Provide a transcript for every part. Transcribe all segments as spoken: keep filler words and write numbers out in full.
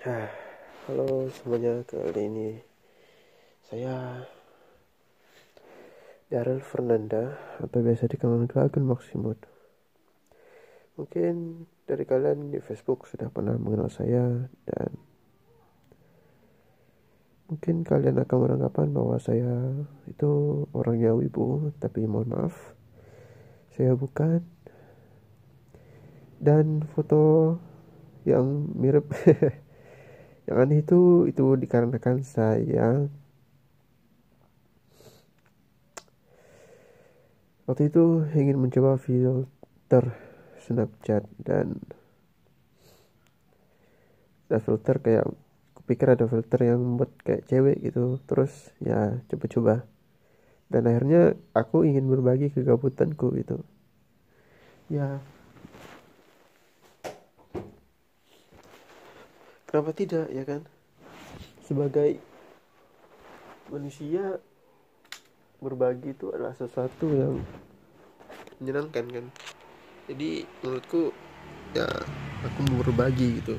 Ah, Halo semuanya, kali ini saya Daryl Fernanda atau biasa dikenal Dragon Maximum. Mungkin dari kalian di Facebook sudah pernah mengenal saya, dan mungkin kalian akan beranggapan bahwa saya itu orangnya wibu, tapi mohon maaf, saya bukan. Dan foto yang mirip yang aneh itu itu dikarenakan saya waktu itu ingin mencoba filter Snapchat, dan ada filter kayak kupikir ada filter yang buat kayak cewek gitu, terus ya coba-coba, dan akhirnya aku ingin berbagi kegabutanku gitu ya. Kenapa tidak ya kan, sebagai manusia berbagi itu adalah sesuatu yang menyenangkan kan. Jadi menurutku ya, aku mau berbagi gitu.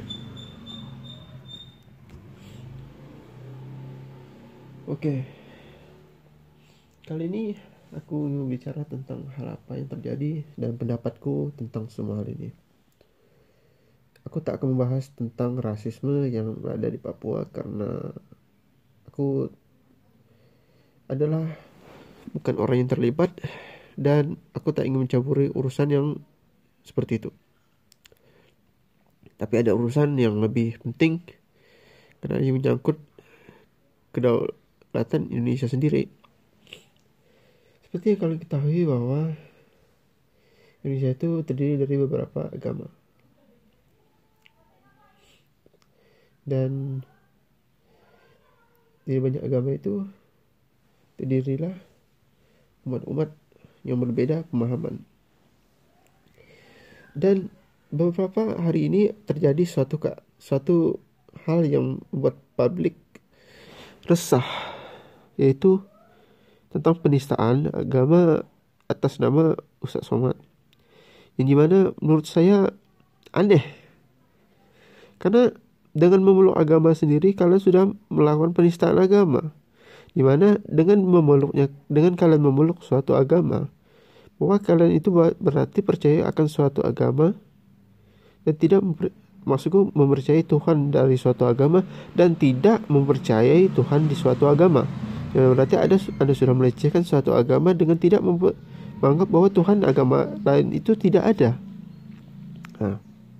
Oke, kali ini aku mau bicara tentang hal apa yang terjadi dan pendapatku tentang semua hal ini. Aku tak akan membahas tentang rasisme yang ada di Papua karena aku adalah bukan orang yang terlibat, dan aku tak ingin mencampuri urusan yang seperti itu. Tapi ada urusan yang lebih penting karena ini menyangkut kedaulatan Indonesia sendiri. Seperti yang kalian ketahui bahwa Indonesia itu terdiri dari beberapa agama, dan dari banyak agama itu terdirilah umat-umat yang berbeda pemahaman. Dan beberapa hari ini terjadi suatu suatu hal yang membuat publik resah, yaitu tentang penistaan agama atas nama Ustadz Somad, yang dimana menurut saya aneh, karena dengan memeluk agama sendiri kalian sudah melakukan penistaan agama, dimana dengan memeluknya dengan kalian memeluk suatu agama, bahwa kalian itu berarti percaya akan suatu agama dan tidak memper, maksudku mempercayai Tuhan dari suatu agama dan tidak mempercayai Tuhan di suatu agama. Ya, berarti ada Anda sudah melecehkan suatu agama dengan tidak memper, menganggap bahwa Tuhan agama lain itu tidak ada. Nah,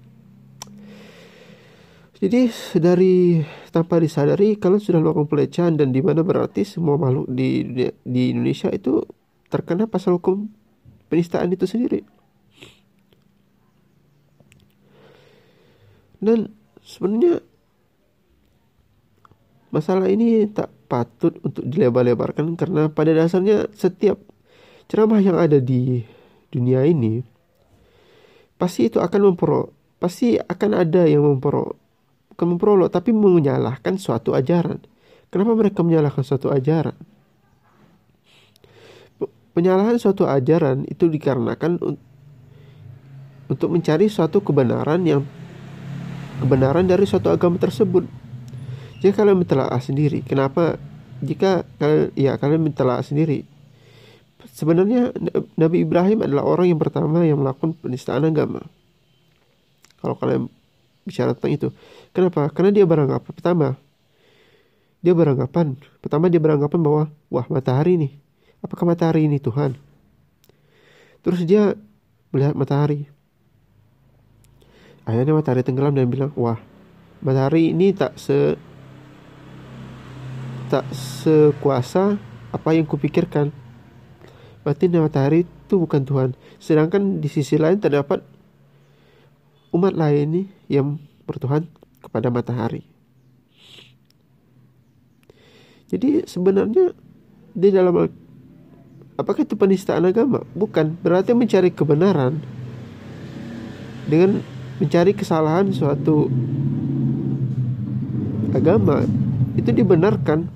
jadi dari tanpa disadari kalian sudah melakukan pelecehan, dan dimana berarti semua makhluk di di Indonesia itu terkena pasal hukum penistaan itu sendiri. Dan sebenarnya masalah ini tak patut untuk dilebar-lebarkan, karena pada dasarnya setiap ceramah yang ada di dunia ini pasti itu akan mempro pasti akan ada yang mempro bukan memperolok tapi menyalahkan suatu ajaran. Kenapa mereka menyalahkan suatu ajaran? Penyalahan suatu ajaran itu dikarenakan untuk mencari suatu kebenaran yang kebenaran dari suatu agama tersebut. Jika kalian mentelaah sendiri, kenapa jika kalian ya kalian mentelaah sendiri, sebenarnya Nabi Ibrahim adalah orang yang pertama yang melakukan penistaan agama. Kalau kalian bicara tentang itu, kenapa? Karena dia beranggapan pertama, dia beranggapan pertama dia beranggapan bahwa wah, matahari nih, apakah matahari ini Tuhan? Terus dia melihat matahari, akhirnya matahari tenggelam dan bilang, wah, matahari ini tak se tak sekuasa apa yang kupikirkan. Berarti matahari itu bukan Tuhan. Sedangkan di sisi lain terdapat umat lain nih yang bertuhan kepada matahari. Jadi sebenarnya di dalam, apakah itu penistaan agama? Bukan. Berarti mencari kebenaran dengan mencari kesalahan suatu agama itu dibenarkan,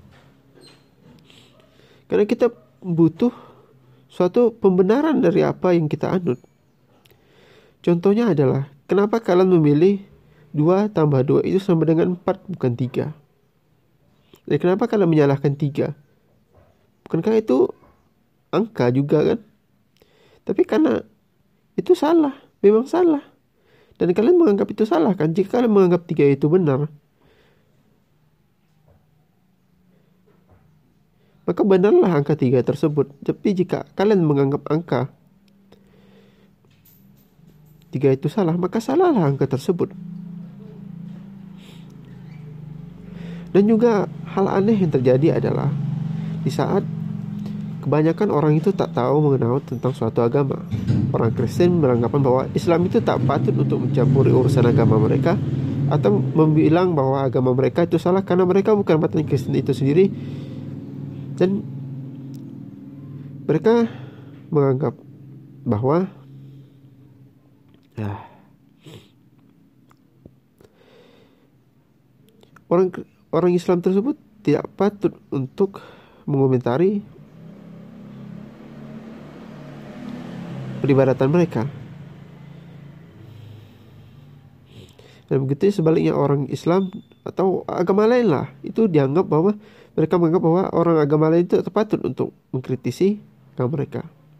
karena kita butuh suatu pembenaran dari apa yang kita anut. Contohnya adalah, kenapa kalian memilih dua tambah dua itu sama dengan empat, bukan tiga. Dan kenapa kalian menyalahkan tiga? Bukankah itu angka juga kan? Tapi karena itu salah, memang salah. Dan kalian menganggap itu salah kan? Jika kalian menganggap tiga itu benar, maka benarlah angka tiga tersebut. Tapi jika kalian menganggap angka tiga itu salah, maka salahlah angka tersebut. Dan juga hal aneh yang terjadi adalah di saat kebanyakan orang itu tak tahu mengenal tentang suatu agama. Orang Kristen beranggapan bahwa Islam itu tak patut untuk mencampuri urusan agama mereka, atau membilang bahwa agama mereka itu salah karena mereka bukan umat Kristen itu sendiri. Dan mereka menganggap bahwa ya, orang orang Islam tersebut tidak patut untuk mengomentari peribadatan mereka. Dan begitu sebaliknya, orang Islam atau agama lain lah itu dianggap bahwa mereka menganggap bahwa orang agama lain itu patut untuk mengkritisi agama mereka.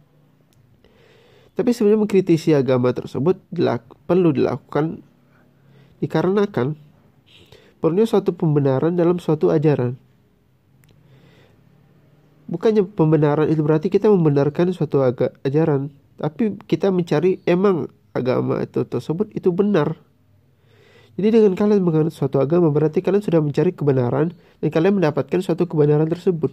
Tapi sebenarnya mengkritisi agama tersebut dilaku, perlu dilakukan dikarenakan perlunya suatu pembenaran dalam suatu ajaran. Bukannya pembenaran itu berarti kita membenarkan suatu aga- ajaran, tapi kita mencari emang agama itu tersebut itu benar. Jadi dengan kalian menganut suatu agama, berarti kalian sudah mencari kebenaran dan kalian mendapatkan suatu kebenaran tersebut.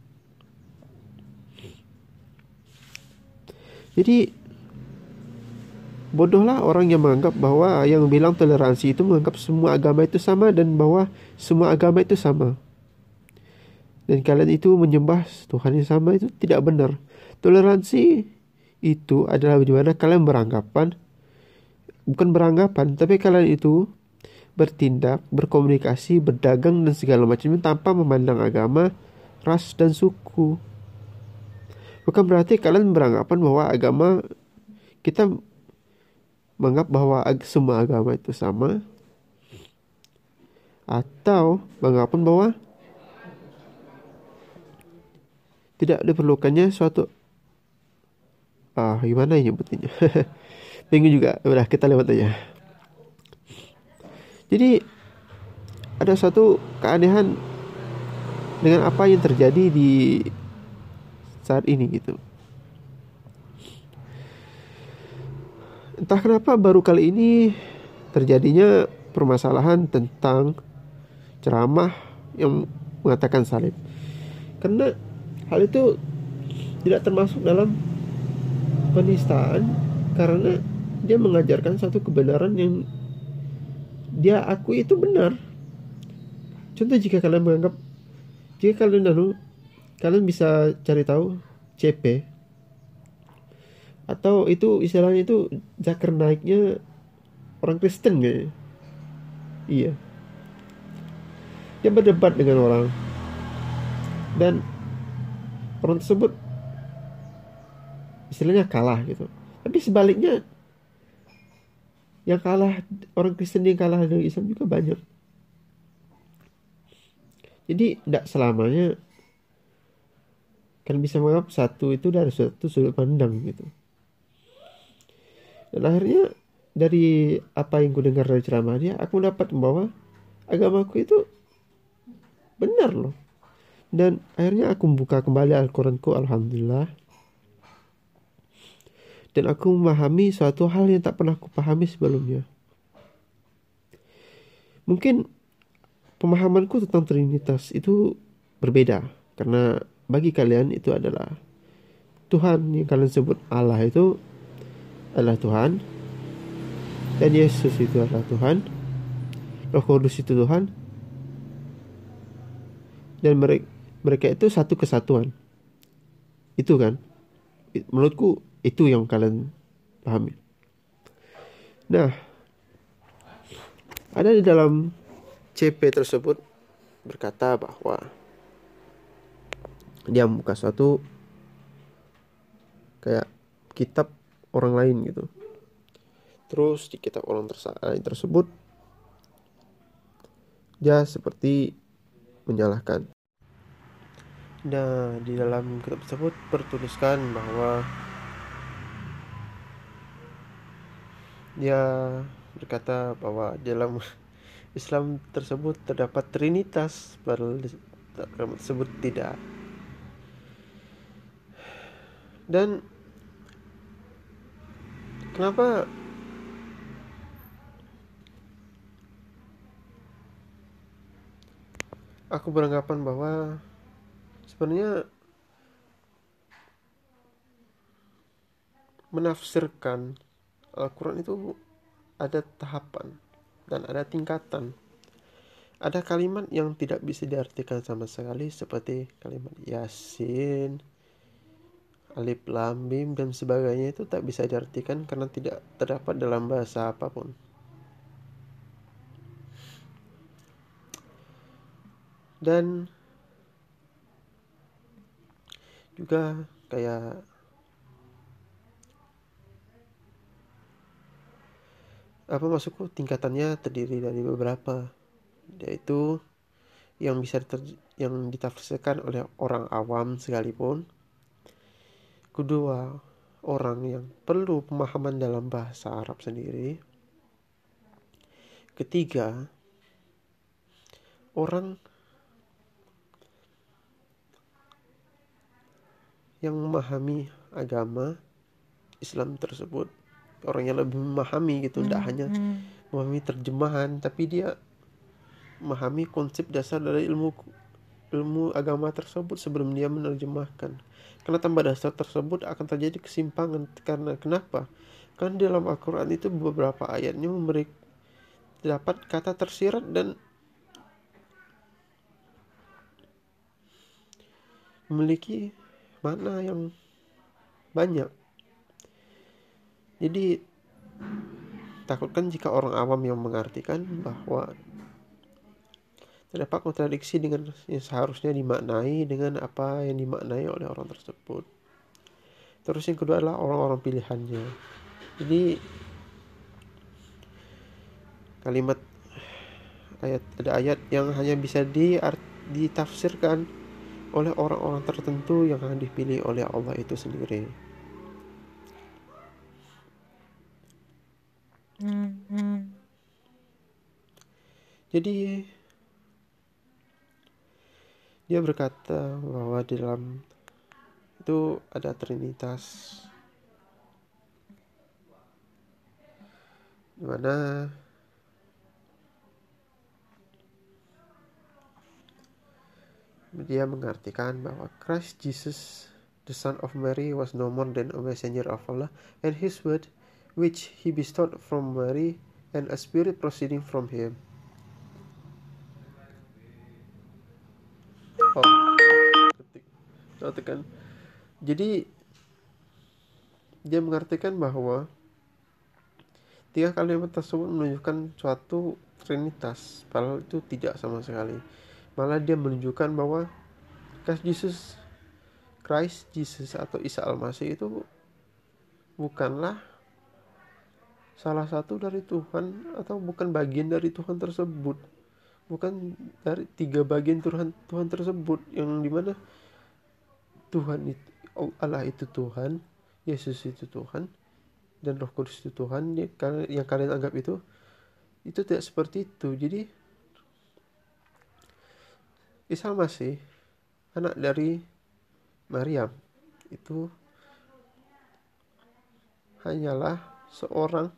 Jadi bodohlah orang yang menganggap bahwa yang bilang toleransi itu menganggap semua agama itu sama dan bahwa semua agama itu sama. Dan kalian itu menyembah Tuhan yang sama, itu tidak benar. Toleransi itu adalah di mana kalian beranggapan, bukan beranggapan, tapi kalian itu bertindak, berkomunikasi, berdagang dan segala macamnya tanpa memandang agama, ras dan suku. Bukan berarti kalian beranggapan bahwa agama, kita menganggap bahwa ag- semua agama itu sama, atau beranggapan bahwa tidak diperlukannya suatu ah gimana ya nyebutinnya. Bingung juga. Udah, kita lewat aja. Jadi ada suatu keanehan dengan apa yang terjadi di saat ini gitu. Entah kenapa baru kali ini terjadinya permasalahan tentang ceramah yang mengatakan salib. Karena hal itu tidak termasuk dalam penistaan, karena dia mengajarkan satu kebenaran yang dia akui itu benar. Contoh, jika kalian menganggap, jika kalian lalu kalian bisa cari tahu C P, atau itu istilahnya itu zakar naiknya orang Kristen kayaknya. Iya, dia berdebat dengan orang dan orang tersebut istilahnya kalah gitu. Tapi sebaliknya, yang kalah, orang Kristen yang kalah dengan Islam juga banyak. Jadi tidak selamanya kan bisa menganggap satu itu dari satu sudut pandang gitu. Dan akhirnya dari apa yang ku dengar dari ceramah dia, aku dapat bahwa agamaku itu benar loh. Dan akhirnya aku membuka kembali Al-Quranku, alhamdulillah. Dan aku memahami suatu hal yang tak pernah aku pahami sebelumnya. Mungkin pemahamanku tentang Trinitas itu berbeda, karena bagi kalian itu adalah Tuhan yang kalian sebut Allah itu adalah Tuhan, dan Yesus itu adalah Tuhan, Roh Kudus itu Tuhan, dan mereka mereka itu satu kesatuan. Itu kan, menurutku itu yang kalian pahami. Nah, ada di dalam C P tersebut berkata bahwa dia membuka suatu kayak kitab orang lain gitu. Terus di kitab orang tersa- lain tersebut dia seperti menyalahkan. Nah, di dalam kitab tersebut tertuliskan bahwa dia berkata bahwa dalam Islam tersebut terdapat trinitas, padahal agama tersebut tidak. Dan kenapa aku beranggapan bahwa sebenarnya menafsirkan Al-Quran itu ada tahapan dan ada tingkatan. Ada kalimat yang tidak bisa diartikan sama sekali, seperti kalimat Yasin, Alif Lam Mim dan sebagainya, itu tak bisa diartikan karena tidak terdapat dalam bahasa apapun. Dan juga kayak apa maksudku, tingkatannya terdiri dari beberapa, yaitu yang bisa diter- yang ditafsirkan oleh orang awam sekalipun. Kedua, orang yang perlu pemahaman dalam bahasa Arab sendiri. Ketiga, orang yang memahami agama Islam tersebut, orang yang lebih memahami gitu, tidak hanya memahami terjemahan, tapi dia memahami konsep dasar dari ilmu ilmu agama tersebut sebelum dia menerjemahkan. Karena tanpa dasar tersebut akan terjadi kesimpangan. Karena kenapa? Kan dalam Al-Quran itu beberapa ayatnya memberi dapat kata tersirat dan memiliki makna yang banyak. Jadi takutkan jika orang awam yang mengartikan bahwa terdapat kontradiksi dengan yang seharusnya dimaknai dengan apa yang dimaknai oleh orang tersebut. Terus yang kedua adalah orang-orang pilihannya. Jadi kalimat ayat ada ayat yang hanya bisa diart, ditafsirkan oleh orang-orang tertentu yang akan dipilih oleh Allah itu sendiri. Jadi dia berkata bahwa di dalam itu ada trinitas, di mana dia mengartikan bahwa Christ Jesus, the Son of Mary, was no more than a messenger of Allah, and his word, which he bestowed from Mary, and a spirit proceeding from him. Oh, ketik. Jadi dia mengartikan bahwa tiga kalimat tersebut menunjukkan suatu trinitas, padahal itu tidak sama sekali. Malah dia menunjukkan bahwa Christ Jesus, Christ Jesus atau Isa Al-Masih itu bukanlah salah satu dari Tuhan atau bukan bagian dari Tuhan tersebut, bukan dari tiga bagian Tuhan Tuhan tersebut, yang dimana Tuhan itu, Allah itu Tuhan, Yesus itu Tuhan, dan Roh Kudus itu Tuhan. Yang kalian anggap itu itu tidak seperti itu. Jadi Isa Al-Masih, anak dari Maryam, itu hanyalah seorang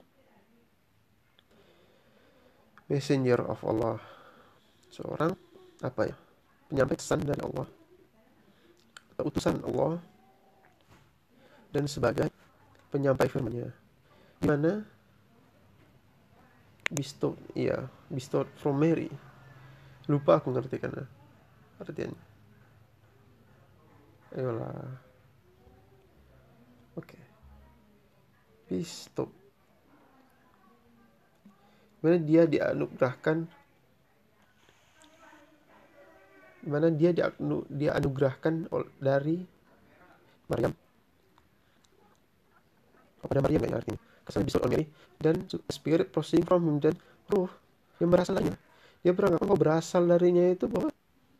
messenger of Allah, seorang apa ya, penyampai pesan dari Allah, utusan Allah, dan sebagai penyampai firman-Nya, di mana bestowed, iya, bestowed from Mary. Lupa aku ngerti karena artiannya. Ayolah. Oke. Okay. Bestowed. Mana dia dianugerahkan mana dia dianu, dia anugerahkan dari Maryam. Kepada Maryam ya artinya. Kesan bestowed on Mary, dan spirit proceeding from him, dan roh yang berasal darinya. Dia beranggapan kau berasal darinya itu bahwa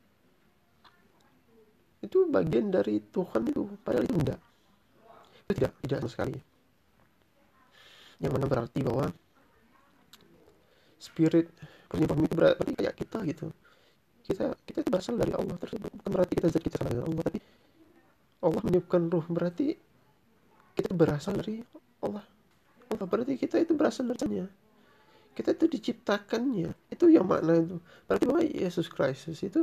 itu bagian dari Tuhan itu, padahal itu enggak. Itu tidak, tidak sama sekali. Yang mana berarti bahwa spirit penyembah itu berarti kayak kita gitu. Kita kita itu berasal dari Allah tersebut. Bukan berarti kita zat kita sama dengan Allah, tapi Allah meniupkan ruh, berarti kita berasal dari Allah. Allah berarti kita itu berasal darinya. Kita itu diciptakannya. Itu yang makna itu. Berarti bahwa Yesus Kristus itu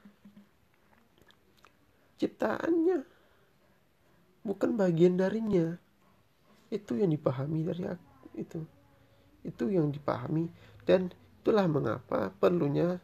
ciptaannya, bukan bagian darinya. Itu yang dipahami dari aku, itu. Itu yang dipahami, dan itulah mengapa perlunya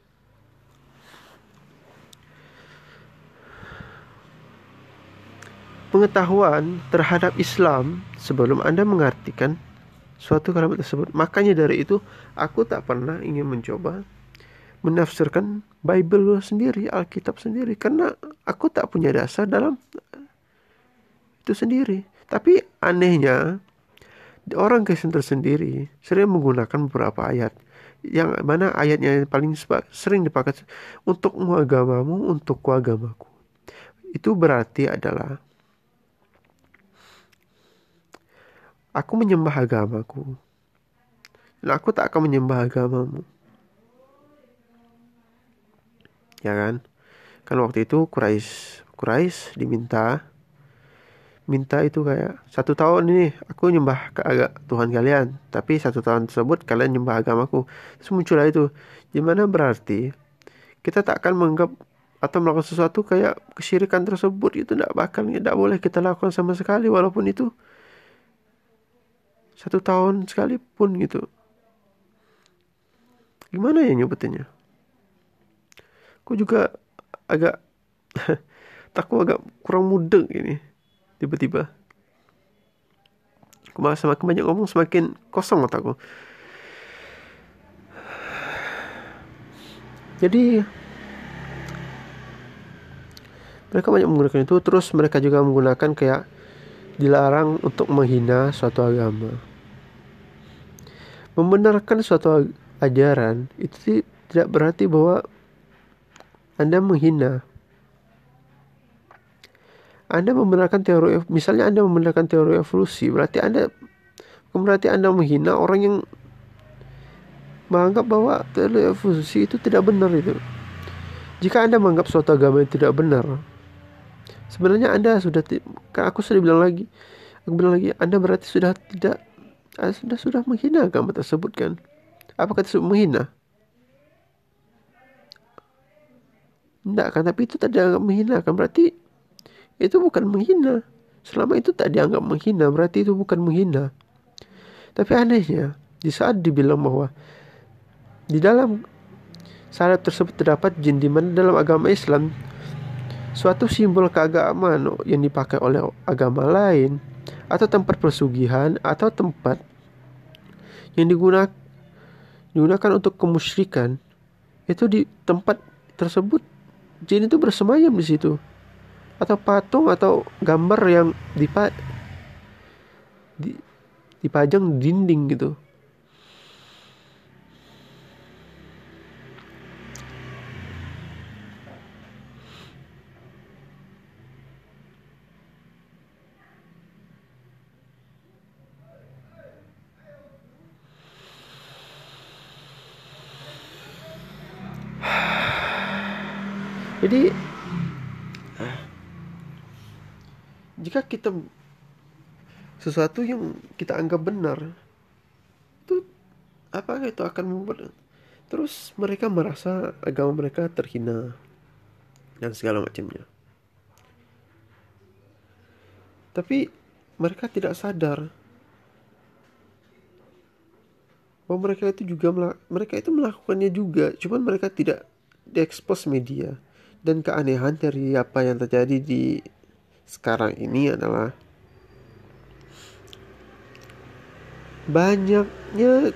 pengetahuan terhadap Islam sebelum Anda mengartikan suatu kalimat tersebut. Makanya dari itu aku tak pernah ingin mencoba menafsirkan Bible sendiri, Alkitab sendiri, karena aku tak punya dasar dalam itu sendiri. Tapi anehnya orang Kristen tersendiri sering menggunakan beberapa ayat, yang mana ayatnya yang paling sering dipakai untukmu agamamu, untukku agamaku. Itu berarti adalah aku menyembah agamaku, dan aku tak akan menyembah agamamu. Ya kan? Kan waktu itu Quraisy Quraisy diminta minta itu kayak satu tahun ini aku nyembah ke agak Tuhan kalian, tapi satu tahun tersebut kalian nyembah agamaku. Terus muncullah itu, gimana berarti kita tak akan menganggap atau melakukan sesuatu kayak kesyirikan tersebut itu tidak bakal, tidak boleh kita lakukan sama sekali, walaupun itu satu tahun sekalipun gitu. Gimana ya nyebutinnya? Aku juga agak takut, agak kurang mudeng ini. Tiba-tiba aku malah semakin banyak ngomong semakin kosong otakku. Jadi mereka banyak menggunakan itu. Terus mereka juga menggunakan kayak dilarang untuk menghina suatu agama. Membenarkan suatu ajaran itu tidak berarti bahwa Anda menghina. Anda membenarkan teori, misalnya Anda membenarkan teori evolusi, berarti Anda berarti Anda menghina orang yang menganggap bahwa teori evolusi itu tidak benar itu. Jika Anda menganggap suatu agama yang tidak benar, sebenarnya Anda sudah, kan aku sudah bilang lagi, aku bilang lagi, Anda berarti sudah tidak, Anda sudah menghina agama tersebut kan? Apakah itu menghina? Tidak kan, tapi itu tidak dianggap menghina kan, berarti itu bukan menghina. Selama itu tak dianggap menghina, berarti itu bukan menghina. Tapi anehnya, di saat dibilang bahwa di dalam syarat tersebut terdapat jin, di mana dalam agama Islam suatu simbol keagamaan yang dipakai oleh agama lain, atau tempat persugihan, atau tempat yang digunakan digunakan untuk kemusyrikan, itu di tempat tersebut jin itu bersemayam di situ, atau patung atau gambar yang dipa, di, dipajang di dinding gitu. Jadi jika kita sesuatu yang kita anggap benar, itu apakah itu akan membuat terus mereka merasa agama mereka terhina dan segala macamnya. Tapi mereka tidak sadar bahwa mereka itu juga mereka itu melakukannya juga, cuman mereka tidak diekspos media. Dan keanehan dari apa yang terjadi di sekarang ini adalah banyaknya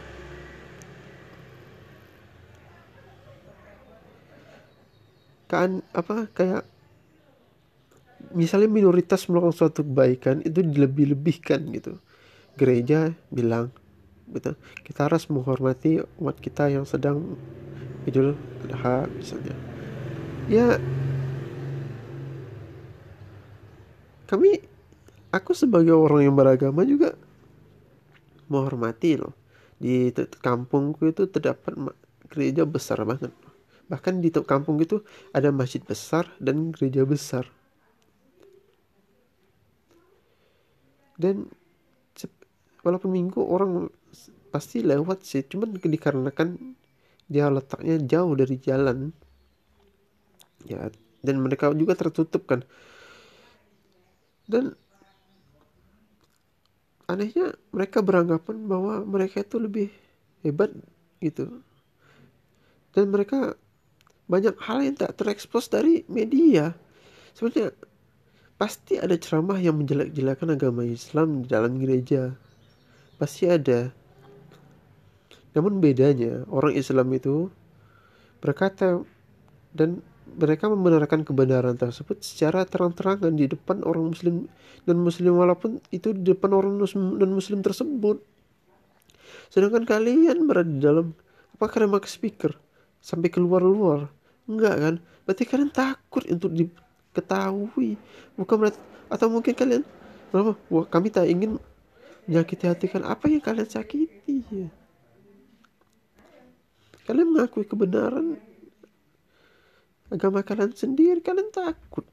kan apa kayak misalnya minoritas melakukan suatu kebaikan itu dilebih-lebihkan gitu. Gereja bilang gitu, kita harus menghormati umat kita yang sedang Idul Adha misalnya. Ya, kami aku sebagai orang yang beragama juga menghormati loh. Di kampungku itu terdapat gereja besar banget. Bahkan di kampung itu ada masjid besar dan gereja besar. Dan walaupun minggu orang pasti lewat sih, cuman dikarenakan dia letaknya jauh dari jalan ya, dan mereka juga tertutup kan. Dan anehnya mereka beranggapan bahwa mereka itu lebih hebat gitu, dan mereka banyak hal yang tak terekspos dari media. Sebenarnya pasti ada ceramah yang menjelek-jelekan agama Islam di dalam gereja, pasti ada. Namun bedanya orang Islam itu berkata dan mereka membenarkan kebenaran tersebut secara terang-terangan di depan orang muslim dan muslim, walaupun itu di depan orang muslim dan muslim tersebut. Sedangkan kalian berada di dalam, apa kalian pakai speaker sampai keluar-luar? Enggak kan? Berarti kalian takut untuk diketahui. Bukan berarti, atau mungkin kalian, wah, wah kami tak ingin menyakiti hati kan, apa yang kalian sakiti ya? Kalian mengakui kebenaran agama kalian sendiri, kalian takut.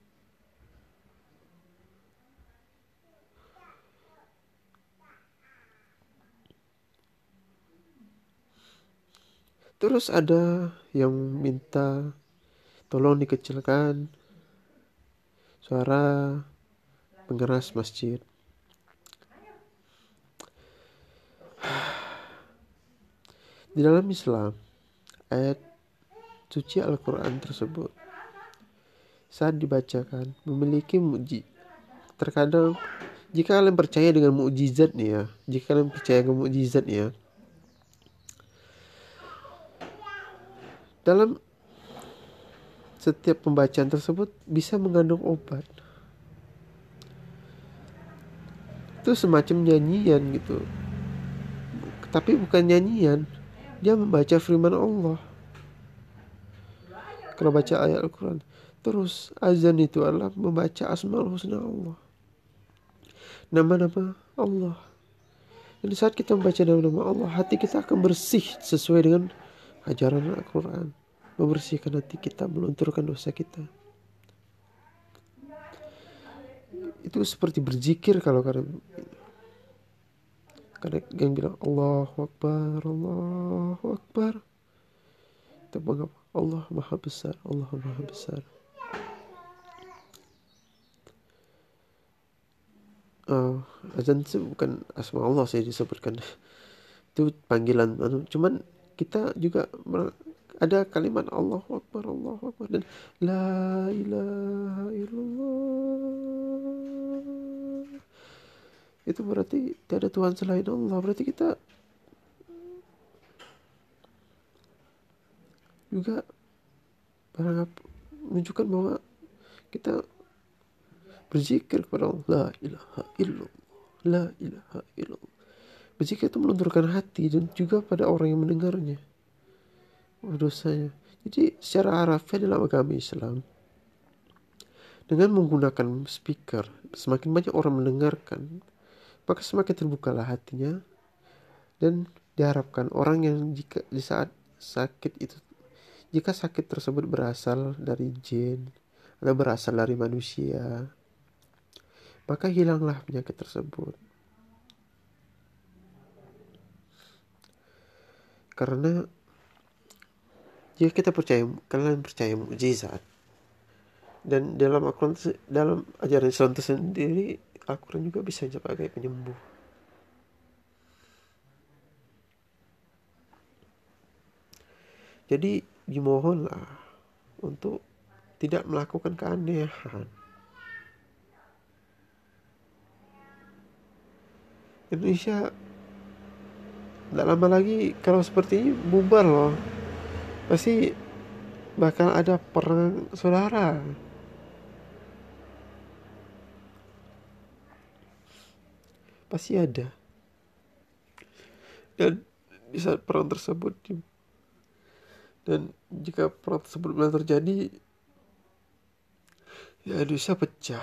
Terus ada yang minta tolong dikecilkan suara pengeras masjid. Di dalam Islam, ayat suci Al-Quran tersebut saat dibacakan memiliki muji. Terkadang jika kalian percaya dengan mukjizat nih ya, jika kalian percaya dengan mukjizat nih ya, dalam setiap pembacaan tersebut bisa mengandung obat. Itu semacam nyanyian gitu, tapi bukan nyanyian, dia membaca firman Allah. Kalau baca ayat Al-Quran, terus azan itu adalah membaca asmaul husna Allah, nama-nama Allah. Dan saat kita membaca nama-nama Allah, hati kita akan bersih sesuai dengan ajaran Al-Quran, membersihkan hati kita, melunturkan dosa kita. Itu seperti berzikir. Kalau kalian kadang yang bilang Allahu Akbar, Allahu Akbar, itu mengapa? Allah Maha Besar, Allah Maha Besar. Uh, azan itu bukan asma Allah sih disebutkan, itu panggilan. Cuman kita juga ada kalimat Allahu Akbar, Allahu Akbar, dan La ilaha illallah. Itu berarti tiada Tuhan selain Allah. Berarti kita juga berharap menunjukkan bahwa kita berzikir kepada Allah. La ilaha illallah, la ilaha illallah. Berzikir itu melunturkan hati dan juga pada orang yang mendengarnya dosanya. Jadi secara harafiah dalam agama Islam, dengan menggunakan speaker, semakin banyak orang mendengarkan, maka semakin terbukalah hatinya. Dan diharapkan orang yang jika di saat sakit itu, jika sakit tersebut berasal dari jin atau berasal dari manusia, maka hilanglah penyakit tersebut. Karena jika kita percaya, kalian percaya mukjizat, dan dalam Al-Quran, dalam ajaran Islam itu sendiri, Al-Quran juga bisa sebagai penyembuh. Jadi dimohonlah untuk tidak melakukan keanehan. Indonesia tidak lama lagi kalau seperti ini bubar loh. Pasti bakal ada perang saudara. Pasti ada. Dan di saat perang tersebut, Dan jika perang tersebut benar terjadi, ya Indonesia pecah.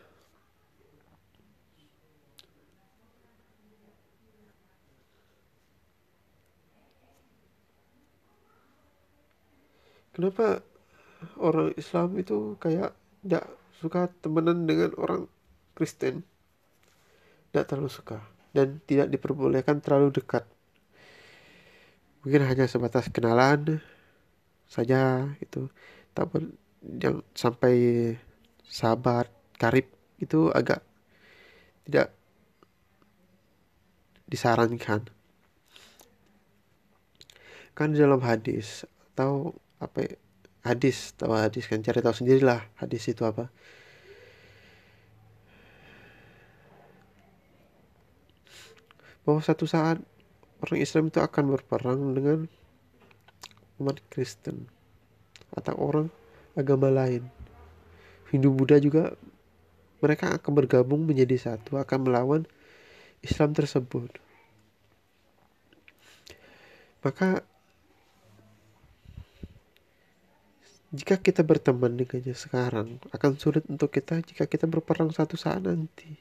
Kenapa orang Islam itu kayak tidak suka temenan dengan orang Kristen? Tidak terlalu suka. Dan tidak diperbolehkan terlalu dekat. Mungkin hanya sebatas kenalan saja gitu. Tapi yang sampai sahabat, karib itu agak tidak disarankan. Kan dalam hadis atau apa ya, hadis tahu hadis kan, cari tahu sendirilah hadis itu apa. Bahwa satu saat orang Islam itu akan berperang dengan umat Kristen atau orang agama lain. Hindu Buddha juga, mereka akan bergabung menjadi satu, akan melawan Islam tersebut. Maka jika kita berteman dengannya sekarang, akan sulit untuk kita jika kita berperang satu saat nanti.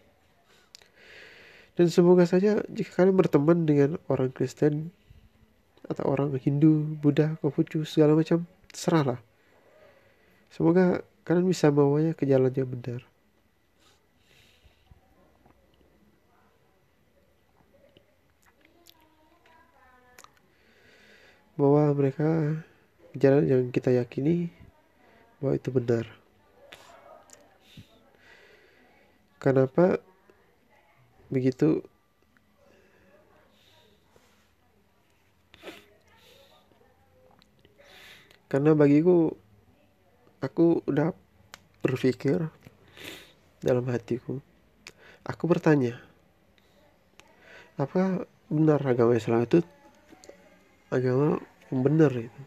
Dan semoga saja jika kalian berteman dengan orang Kristen atau orang Hindu, Buddha, Konghucu, segala macam, terserahlah. Semoga kalian bisa bawanya ke jalan yang benar. Bahwa mereka jalan yang kita yakini bahwa itu benar. Kenapa begitu? Karena bagiku, aku udah berpikir dalam hatiku, aku bertanya, apa benar agama Islam itu agama yang benar itu?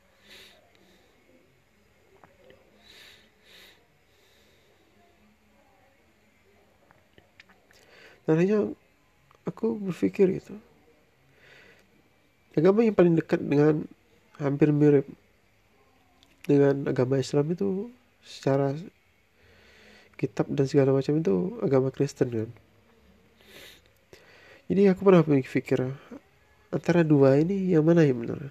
Dan hanya aku berpikir itu, agama yang paling dekat dengan hampir mirip dengan agama Islam itu secara kitab dan segala macam itu agama Kristen kan. Jadi aku pernah berpikir antara dua ini yang mana yang benar.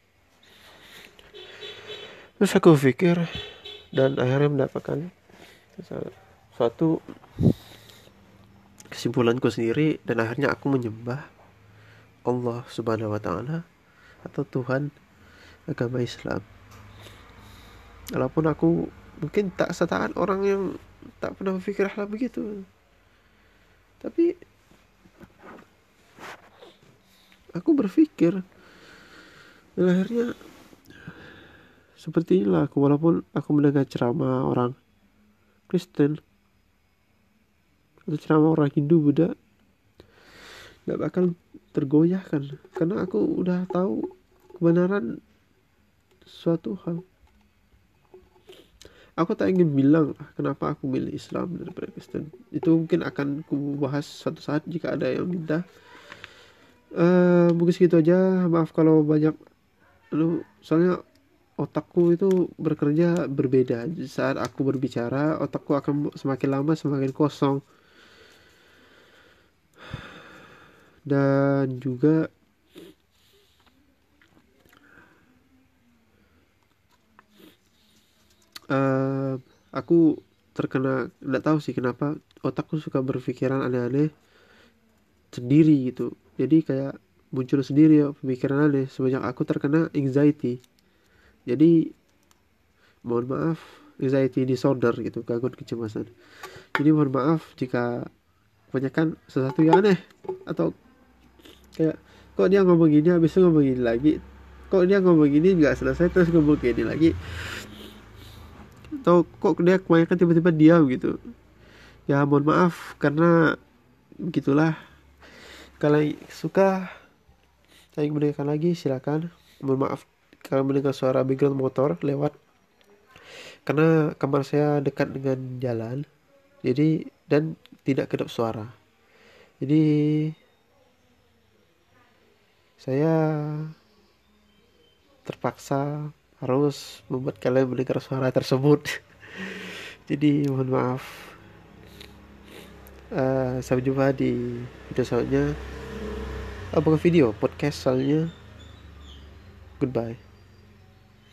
Terus aku pikir dan akhirnya mendapatkan suatu kesimpulanku sendiri, dan akhirnya aku menyembah Allah Subhanahu wa Ta'ala atau Tuhan agama Islam. Walaupun aku mungkin tak setaan orang yang tak pernah berpikir hal begitu, tapi aku berpikir, dan akhirnya seperti inilah aku. Walaupun aku mendengar ceramah orang Kristen atau ceramah orang Hindu, Buddha, gak bakal tergoyahkan, karena aku udah tahu kebenaran suatu hal. Aku tak ingin bilang kenapa aku milih Islam daripada Kristen. Itu mungkin akan ku bahas suatu saat jika ada yang minta. Uh, mungkin segitu aja. Maaf kalau banyak. Lalu, soalnya otakku itu bekerja berbeda. Saat aku berbicara, otakku akan semakin lama semakin kosong. Dan juga uh, aku terkena, nggak tahu sih kenapa otakku suka berpikiran aneh-aneh sendiri gitu. Jadi kayak muncul sendiri ya pemikiran aneh semenjak aku terkena anxiety. Jadi mohon maaf, anxiety disorder gitu, gangguan kecemasan. Jadi mohon maaf jika kebanyakan sesuatu yang aneh, atau kayak kok dia ngomong gini habis itu ngomong gini lagi, kok dia ngomong gini nggak selesai terus ngomong gini lagi, atau kok dia kebanyakan tiba-tiba diam gitu. Ya mohon maaf karena begitulah. Kalau suka saya mendengarkan lagi silakan. Mohon maaf kalau mendengar suara background motor lewat, karena kamar saya dekat dengan jalan, jadi dan tidak kedap suara. Jadi saya terpaksa harus membuat kalian mendengar suara tersebut. Jadi mohon maaf. Uh, sampai jumpa di video selanjutnya. Oh, bukan video, podcast soalnya. Goodbye.